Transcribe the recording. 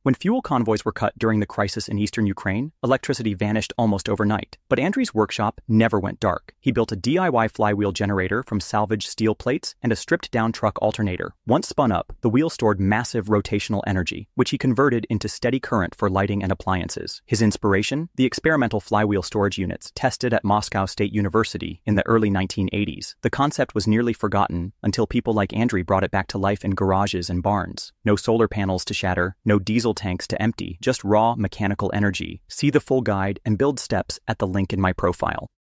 When fuel convoys were cut during the crisis in eastern Ukraine, electricity vanished almost overnight. But Andrew's workshop never went dark. He built a DIY flywheel generator from salvaged steel plates and a stripped-down truck alternator. Once spun up, the wheel stored massive rotational energy, which he converted into steady current for lighting and appliances. His inspiration? The experimental flywheel storage units tested at Moscow State University in the early 1980s. The concept was nearly forgotten until people like Andrew brought it back to life in garages and barns. No solar panels to shatter, no diesel tanks to empty, just raw mechanical energy. See the full guide and build steps at the link in my profile.